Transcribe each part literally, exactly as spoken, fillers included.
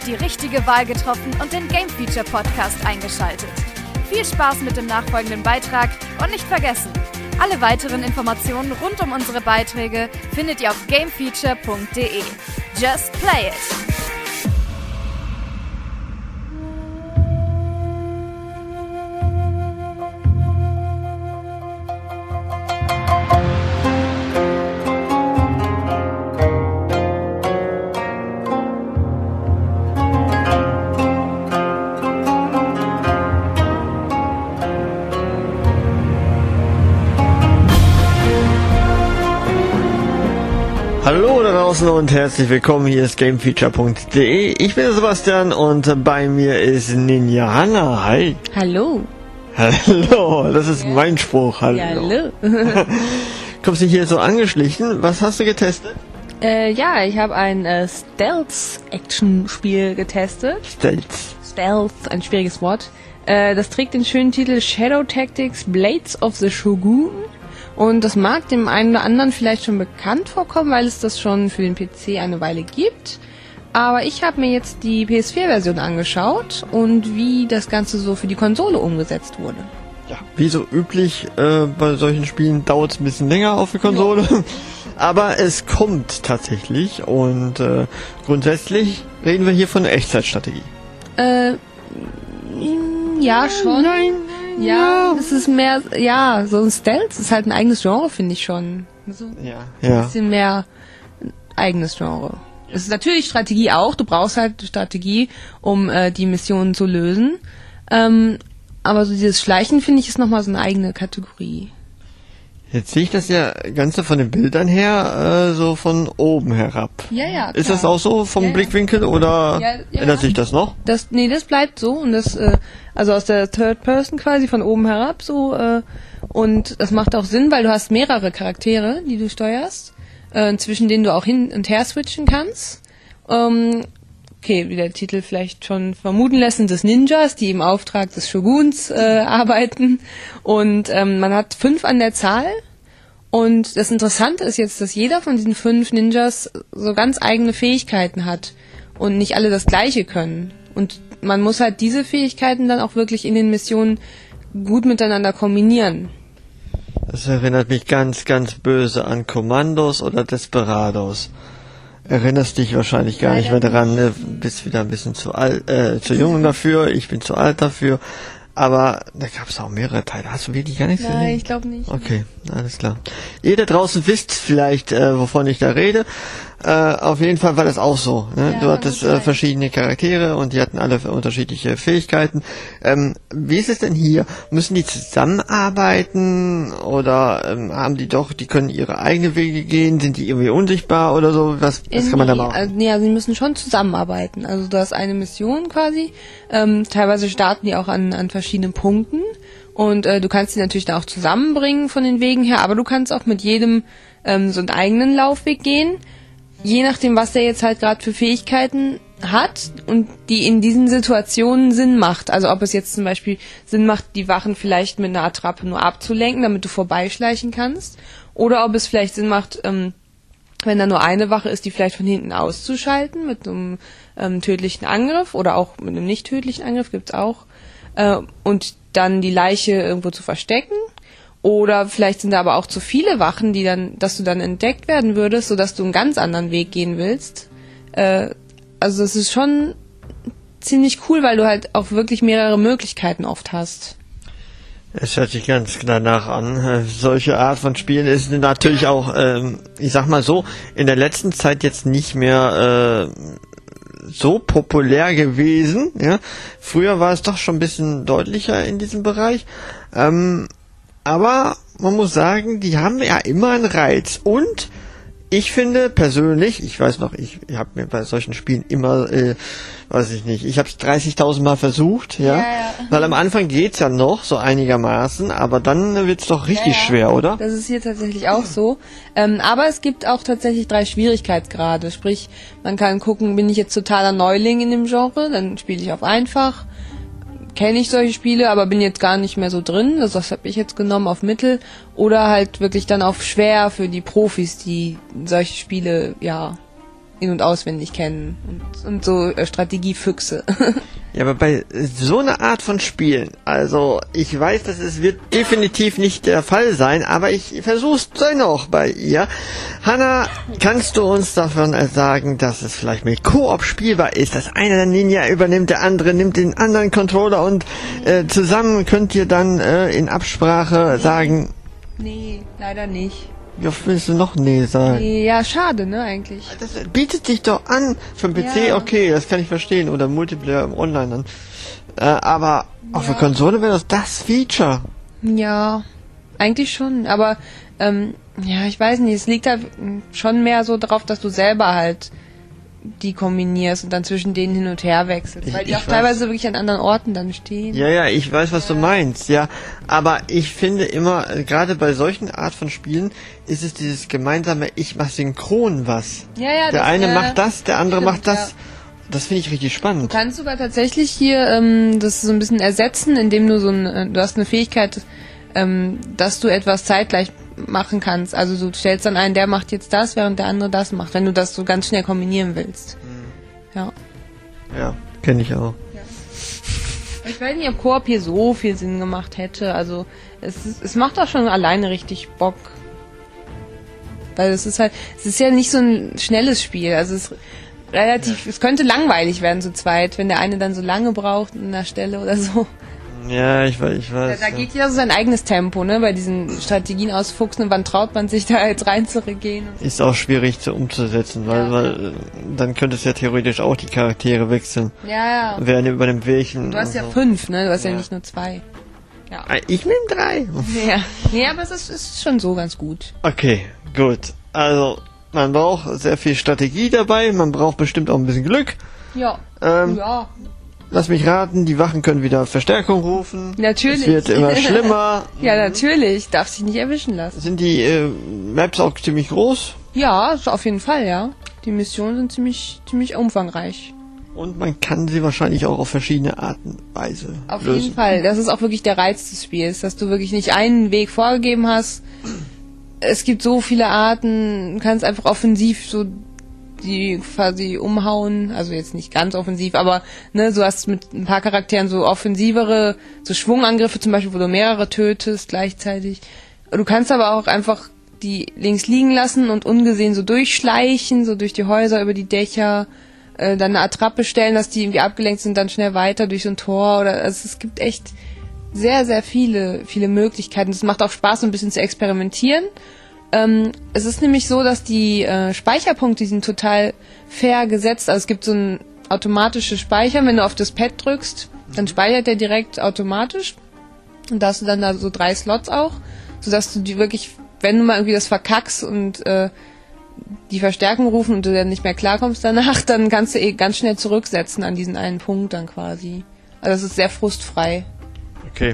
die richtige Wahl getroffen und den Game Feature Podcast eingeschaltet. Viel Spaß mit dem nachfolgenden Beitrag und nicht vergessen, alle weiteren Informationen rund um unsere Beiträge findet ihr auf gamefeature punkt de. Just play it! Hallo da draußen und herzlich willkommen, hier ist gamefeature punkt de. Ich bin Sebastian und bei mir ist Ninja Hanna. Hi. Hallo. Hallo, das ist ja mein Spruch. Hallo. Ja, hallo. Kommst du hier so angeschlichen? Was hast du getestet? Äh, ja, ich habe ein äh, Stealth-Action-Spiel getestet. Stealth. Stealth, ein schwieriges Wort. Äh, das trägt den schönen Titel Shadow Tactics Blades of the Shogun. Und das mag dem einen oder anderen vielleicht schon bekannt vorkommen, weil es das schon für den P C eine Weile gibt. Aber ich habe mir jetzt die P S vier Version angeschaut und wie das Ganze so für die Konsole umgesetzt wurde. Ja, wie so üblich äh, bei solchen Spielen dauert es ein bisschen länger auf die Konsole. Ja. Aber es kommt tatsächlich und äh, grundsätzlich reden wir hier von Echtzeitstrategie. Äh, ja, schon. Nein. Ja, es ist mehr, ja, so ein Stealth ist halt ein eigenes Genre, finde ich schon. So ja, ja. Ein bisschen mehr ein eigenes Genre. Es ist natürlich Strategie auch, du brauchst halt Strategie, um äh, die Missionen zu lösen. Ähm, aber so dieses Schleichen, finde ich, ist nochmal so eine eigene Kategorie. Jetzt sehe ich das ja Ganze von den Bildern her äh, so von oben herab. Ja, ja, klar. Ist das auch so vom ja, ja. Blickwinkel oder ja, ja. ändert sich das noch? Das, nee, das bleibt so und das, äh, also aus der Third Person quasi von oben herab so äh, und das macht auch Sinn, weil du hast mehrere Charaktere, die du steuerst, äh, zwischen denen du auch hin und her switchen kannst. Ähm, okay, wie der Titel vielleicht schon vermuten lässt, sind das Ninjas, die im Auftrag des Shoguns äh, arbeiten und ähm, man hat fünf an der Zahl und das Interessante ist jetzt, dass jeder von diesen fünf Ninjas so ganz eigene Fähigkeiten hat und nicht alle das Gleiche können und man muss halt diese Fähigkeiten dann auch wirklich in den Missionen gut miteinander kombinieren. Das erinnert mich ganz, ganz böse an Kommandos oder Desperados. Erinnerst dich wahrscheinlich gar nicht mehr daran, ne? Bist wieder ein bisschen zu alt, äh, zu jung dafür, ich bin zu alt dafür, aber da gab es auch mehrere Teile. Hast du wirklich gar nichts gesehen? Nein, ich glaube nicht. Okay, alles klar. Ihr da draußen wisst vielleicht, äh, wovon ich da rede. Äh, auf jeden Fall war das auch so. Ne? Ja, du hattest äh, verschiedene Charaktere und die hatten alle unterschiedliche Fähigkeiten. Ähm, wie ist es denn hier? Müssen die zusammenarbeiten oder ähm, haben die doch, die können ihre eigenen Wege gehen? Sind die irgendwie unsichtbar oder so? Was, was kann man da machen? Also, nee, also sie müssen schon zusammenarbeiten. Also du hast eine Mission quasi. Ähm, teilweise starten die auch an, an verschiedenen Punkten. Und äh, du kannst die natürlich dann auch zusammenbringen von den Wegen her, aber du kannst auch mit jedem ähm, so einen eigenen Laufweg gehen. Je nachdem, was der jetzt halt gerade für Fähigkeiten hat und die in diesen Situationen Sinn macht. Also ob es jetzt zum Beispiel Sinn macht, die Wachen vielleicht mit einer Attrappe nur abzulenken, damit du vorbeischleichen kannst. Oder ob es vielleicht Sinn macht, ähm, wenn da nur eine Wache ist, die vielleicht von hinten auszuschalten mit einem ähm, tödlichen Angriff oder auch mit einem nicht tödlichen Angriff, gibt's auch. Äh, und dann die Leiche irgendwo zu verstecken. Oder vielleicht sind da aber auch zu viele Wachen, die dann, dass du dann entdeckt werden würdest, sodass du einen ganz anderen Weg gehen willst. Äh, also es ist schon ziemlich cool, weil du halt auch wirklich mehrere Möglichkeiten oft hast. Es hört sich ganz danach an. Solche Art von Spielen ist natürlich auch, ähm, ich sag mal so, in der letzten Zeit jetzt nicht mehr äh, so populär gewesen. Ja? Früher war es doch schon ein bisschen deutlicher in diesem Bereich. Ähm, Aber man muss sagen, die haben ja immer einen Reiz. Und ich finde persönlich, ich weiß noch, ich, ich habe mir bei solchen Spielen immer, äh, weiß ich nicht, ich habe es dreißigtausend Mal versucht, ja? Ja, ja. Weil am Anfang geht's ja noch so einigermaßen, aber dann wird's doch richtig ja, ja. schwer, oder? Das ist hier tatsächlich auch so. Ähm, aber es gibt auch tatsächlich drei Schwierigkeitsgrade. Sprich, man kann gucken, bin ich jetzt totaler Neuling in dem Genre, dann spiele ich auf einfach. Kenne ich solche Spiele, aber bin jetzt gar nicht mehr so drin. Also das habe ich jetzt genommen auf Mittel. Oder halt wirklich dann auf schwer für die Profis, die solche Spiele, ja, in- und auswendig kennen und, und so äh, Strategiefüchse. Ja, aber bei so einer Art von Spielen, also ich weiß, dass es wird definitiv nicht der Fall sein, aber ich versuch's dennoch bei ihr. Hanna, kannst du uns davon sagen, dass es vielleicht mit Koop spielbar ist, dass einer der Ninja übernimmt, der andere nimmt den anderen Controller und äh, zusammen könnt ihr dann äh, in Absprache sagen... Nee, leider nicht. Wie oft willst du noch nee sagen? Nee, ja, schade, ne, eigentlich. Das bietet sich doch an. Für den P C, Ja. okay, das kann ich verstehen. Oder Multiplayer im Online dann. Äh, aber auf der Konsole wäre das das Feature. Ja, eigentlich schon, aber ähm, ja, ich weiß nicht, es liegt halt schon mehr so drauf, dass du selber halt die kombinierst und dann zwischen denen hin und her wechselst, Ich- weil die ich auch weiß. teilweise wirklich an anderen Orten dann stehen. Ja, ja, ich weiß, was du meinst, ja. Aber ich finde immer, äh, gerade bei solchen Art von Spielen, ist es dieses gemeinsame, ich mach synchron was. Ja, ja, Der das, eine äh, macht das, der andere stimmt, macht das. ja. Das finde ich richtig Du spannend. kannst sogar tatsächlich hier ähm, das so ein bisschen ersetzen, indem du so ein, äh, du hast eine Fähigkeit, ähm, dass du etwas zeitgleich machen kannst. Also du stellst dann einen, der macht jetzt das, während der andere das macht, wenn du das so ganz schnell kombinieren willst. Ja. Ja, kenne ich auch. Ich weiß nicht, ob Koop hier so viel Sinn gemacht hätte. Also es, ist, es macht auch schon alleine richtig Bock. Weil es ist halt, es ist ja nicht so ein schnelles Spiel. Also es ist relativ, es könnte langweilig werden zu zweit, wenn der eine dann so lange braucht an der Stelle oder so. Ja, ich weiß, ich Da, weiß. da geht ja so sein eigenes Tempo, ne? Bei diesen Strategien ausfuchsen und wann traut man sich da jetzt reinzugehen? Ist auch schwierig zu umzusetzen, weil, Ja. weil äh, dann könnte es ja theoretisch auch die Charaktere wechseln. Ja, ja. Wer über dem welchen. Du hast ja und so. fünf, ne? Du hast ja, Ja. nicht nur zwei. Ja. Ah, Ich nehme drei. Ja. Nee, aber es ist, ist schon so ganz gut. Okay, gut. Also, man braucht sehr viel Strategie dabei, man braucht bestimmt auch ein bisschen Glück. Ja. Ähm, Ja. Lass mich raten, die Wachen können wieder Verstärkung rufen. Natürlich. Es wird immer schlimmer. Ja, natürlich. Darf sich nicht erwischen lassen. Sind die äh, Maps auch ziemlich groß? Ja, so auf jeden Fall, ja. Die Missionen sind ziemlich, ziemlich umfangreich. Und man kann sie wahrscheinlich auch auf verschiedene Arten und Weise Auf lösen. jeden Fall. Das ist auch wirklich der Reiz des Spiels, dass du wirklich nicht einen Weg vorgegeben hast. Es gibt so viele Arten. Du kannst einfach offensiv so die quasi umhauen, also jetzt nicht ganz offensiv, aber ne, du hast mit ein paar Charakteren so offensivere, so Schwungangriffe zum Beispiel, wo du mehrere tötest gleichzeitig. Du kannst aber auch einfach die links liegen lassen und ungesehen so durchschleichen, so durch die Häuser, über die Dächer, äh, dann eine Attrappe stellen, dass die irgendwie abgelenkt sind, dann schnell weiter durch so ein Tor oder also es gibt echt sehr, sehr viele, viele Möglichkeiten. Es macht auch Spaß, so ein bisschen zu experimentieren. Ähm, es ist nämlich so, dass die äh, Speicherpunkte, die sind total fair gesetzt. Also es gibt so ein automatisches Speichern, wenn du auf das Pad drückst, dann speichert der direkt automatisch. Und da hast du dann da so drei Slots auch, sodass du die wirklich, wenn du mal irgendwie das verkackst und äh, die Verstärkung rufen und du dann nicht mehr klarkommst danach, dann kannst du eh ganz schnell zurücksetzen an diesen einen Punkt dann quasi. Also es ist sehr frustfrei. Okay.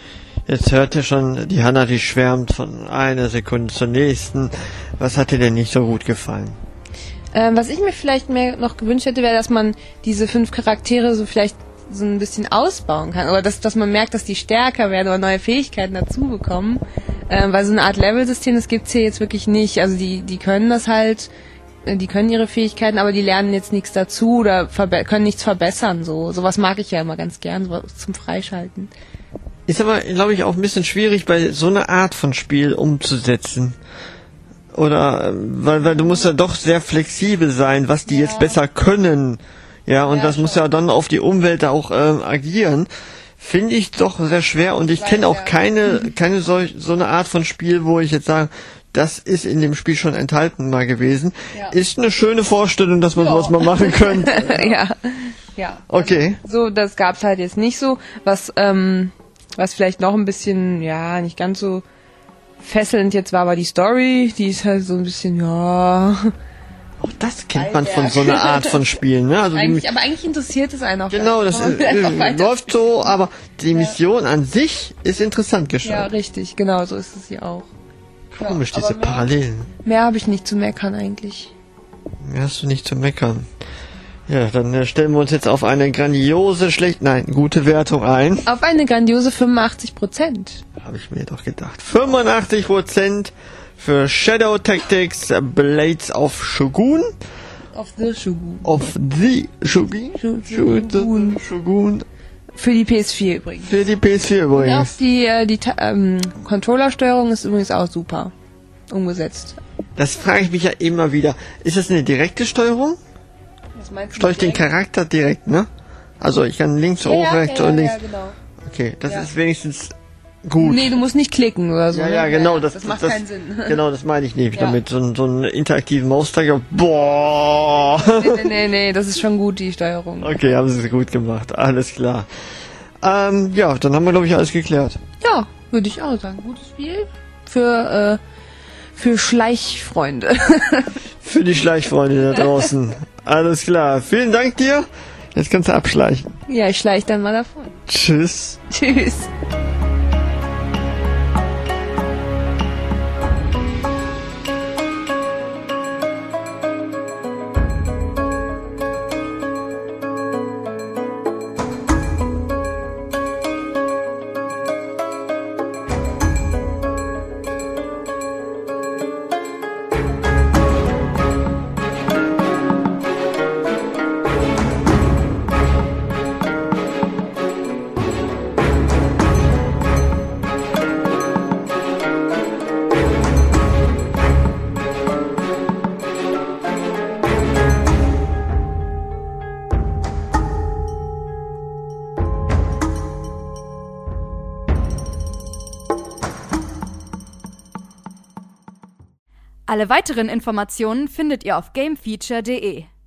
Jetzt hört ihr schon, die Hanna, die schwärmt von einer Sekunde zur nächsten. Was hat dir denn nicht so gut gefallen? Ähm, was ich mir vielleicht mehr noch gewünscht hätte, wäre, dass man diese fünf Charaktere so vielleicht so ein bisschen ausbauen kann. Oder dass, dass man merkt, dass die stärker werden oder neue Fähigkeiten dazu bekommen. Ähm, weil so eine Art Level-System, das gibt's hier jetzt wirklich nicht. Also die, die können das halt, die können ihre Fähigkeiten, aber die lernen jetzt nichts dazu oder verbe- können nichts verbessern. So sowas mag ich ja immer ganz gern, sowas zum Freischalten. Ist aber, glaube ich, auch ein bisschen schwierig bei so einer Art von Spiel umzusetzen. Oder, äh, weil, weil du musst ja doch sehr flexibel sein, was die Ja. jetzt besser können. Ja, und Ja, das muss schon. ja dann auf die Umwelt auch äh, agieren. Finde ich doch sehr schwer und ich Weiß kenne auch ja. keine, keine solch, so eine Art von Spiel, wo ich jetzt sage, das ist in dem Spiel schon enthalten mal gewesen. Ja. Ist eine schöne Vorstellung, dass man Ja. sowas mal machen könnte. ja, ja. Okay. So, das gab's halt jetzt nicht so. Was, ähm, was vielleicht noch ein bisschen, ja, nicht ganz so fesselnd jetzt war, war die Story. Die ist halt so ein bisschen, ja. Auch das kennt man von so einer Art von Spielen, ne? Also die, Eigentlich, aber eigentlich interessiert es einen auch genau, gar das nicht. äh, Man will einfach äh, läuft so, aber die Mission an sich ist interessant Ja, gestaltet. richtig, genau, so ist es hier auch. Komisch, Ja, diese aber mehr- Parallelen. Mehr habe ich nicht zu meckern eigentlich. Mehr hast du nicht zu meckern. Ja, dann äh, stellen wir uns jetzt auf eine grandiose, schlecht, nein, gute Wertung ein. Auf eine grandiose fünfundachtzig Prozent. Habe ich mir doch gedacht. fünfundachtzig Prozent für Shadow Tactics äh, Blades of Shogun. Of the Shogun. Of the Shogun? Shogun. Shogun. Für die P S vier übrigens. Für die P S vier übrigens. Und auch die, äh, die ähm, Controllersteuerung ist übrigens auch super umgesetzt. Das frage ich mich ja immer wieder. Ist das eine direkte Steuerung? Was meinst du? Steuere ich den Charakter direkt, ne? Also ich kann links, ja, hoch, ja, rechts ja, und links. Ja, genau. Okay, das Ja. ist wenigstens gut. Nee, du musst nicht klicken oder so. Ja, ne? ja, genau. Das, das macht das, keinen Sinn. Genau, das meine ich nicht Ja. damit. So, ein- so einen interaktiven Mauszeiger. Boah! nee, nee, nee, nee, das ist schon gut, die Steuerung. Okay, haben sie es gut gemacht. Alles klar. Ähm, ja, dann haben wir, glaube ich, alles geklärt. Ja, würde ich auch sagen. Gutes Spiel für, äh, für Schleichfreunde. Für die Schleichfreunde da draußen. Alles klar. Vielen Dank dir. Jetzt kannst du abschleichen. Ja, ich schleich dann mal davon. Tschüss. Tschüss. Alle weiteren Informationen findet ihr auf gamefeature punkt de.